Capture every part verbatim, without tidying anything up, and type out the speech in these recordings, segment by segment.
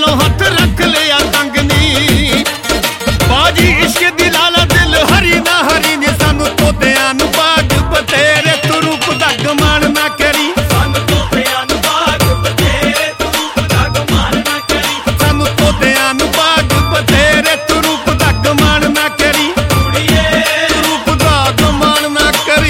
गलों हथ रख लिया तंग नी बाजी इश्क दी लाला दिल हरी ना हरी नी सानू तोतियां नू बाग बतेरे तू रूप दा गमान ना करी सानू तोतियां नू बाग बतेरे तू रूप दा गमान ना करी सानू तोतियां नू बाग बतेरे तू रूप दा गमान ना करी कुड़िए तू रूप दा गमान ना करी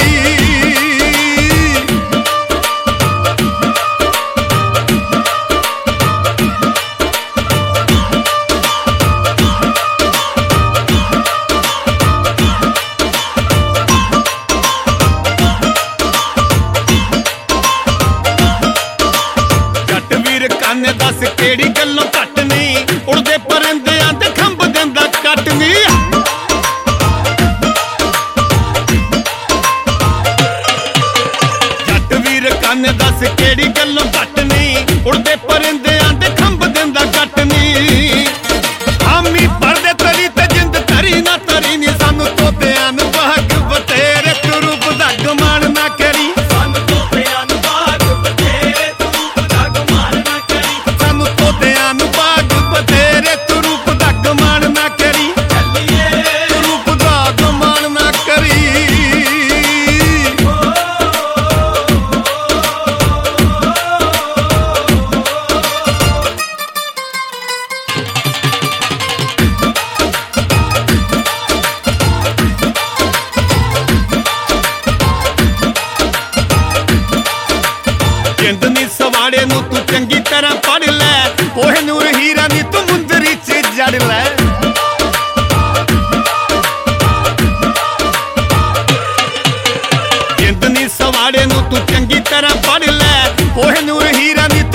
काने दस केड़ी गल्लों घट नहीं उड़दे परिंदियां ते खंभ दिंदा कट नहीं जट वीर काने दस केड़ी गल्लों घट नहीं उड़दे परिंदियां ते खंभ दिंदा कट नहीं हामी पढ़दे तरी ते जिंद तरी ना तरी नी सानू तोतियां नू बाग बतेरे तू रूप दा गमान ना करी सानू तोतियां नू बाग बतेरे तू रूप दा गमान ना करी सानू तोतियां नू बाग बतेरे तू रूप दा गमान ना करी तू रूप दा गमान ना करी जिंद नी सवाड़े नू तू चंगी तरह पढ़ लै ओह नूर हीरा नी तू मुंदरी च जड़ लै जिंद नी सवाड़े नू तू चंगी तरह पढ़ लै ओह नूर हीरा नी